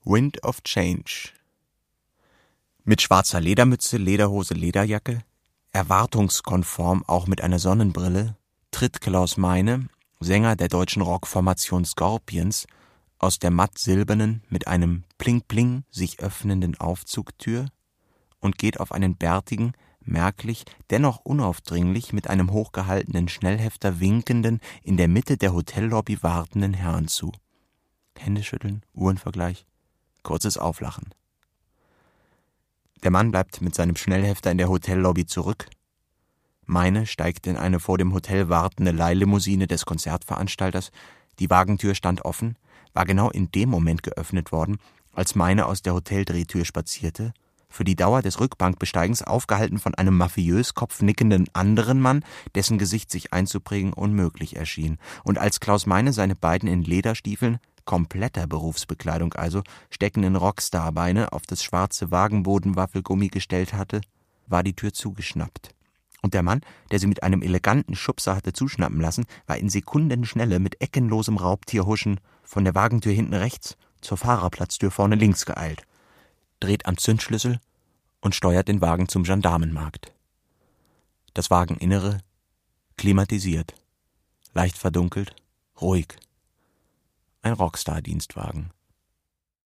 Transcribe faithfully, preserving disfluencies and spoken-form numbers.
Wind of Change. Mit schwarzer Ledermütze, Lederhose, Lederjacke, erwartungskonform auch mit einer Sonnenbrille, tritt Klaus Meine, Sänger der deutschen Rockformation Scorpions, aus der matt-silbernen, mit einem Pling-Pling sich öffnenden Aufzugtür und geht auf einen bärtigen, merklich, dennoch unaufdringlich mit einem hochgehaltenen Schnellhefter winkenden, in der Mitte der Hotellobby wartenden Herrn zu. Händeschütteln, Uhrenvergleich, kurzes Auflachen. Der Mann bleibt mit seinem Schnellhefter in der Hotellobby zurück. Meine steigt in eine vor dem Hotel wartende Leihlimousine des Konzertveranstalters. Die Wagentür stand offen, war genau in dem Moment geöffnet worden, als Meine aus der Hoteldrehtür spazierte, für die Dauer des Rückbankbesteigens aufgehalten von einem mafiös kopfnickenden anderen Mann, dessen Gesicht sich einzuprägen unmöglich erschien. Und als Klaus Meine seine beiden in Lederstiefeln, kompletter Berufsbekleidung also, steckenden Rockstar-Beine auf das schwarze Wagenbodenwaffelgummi gestellt hatte, war die Tür zugeschnappt. Und der Mann, der sie mit einem eleganten Schubser hatte zuschnappen lassen, war in Sekundenschnelle mit eckenlosem Raubtierhuschen von der Wagentür hinten rechts zur Fahrerplatztür vorne links geeilt, dreht am Zündschlüssel und steuert den Wagen zum Gendarmenmarkt. Das Wageninnere klimatisiert, leicht verdunkelt, ruhig. Ein Rockstar-Dienstwagen.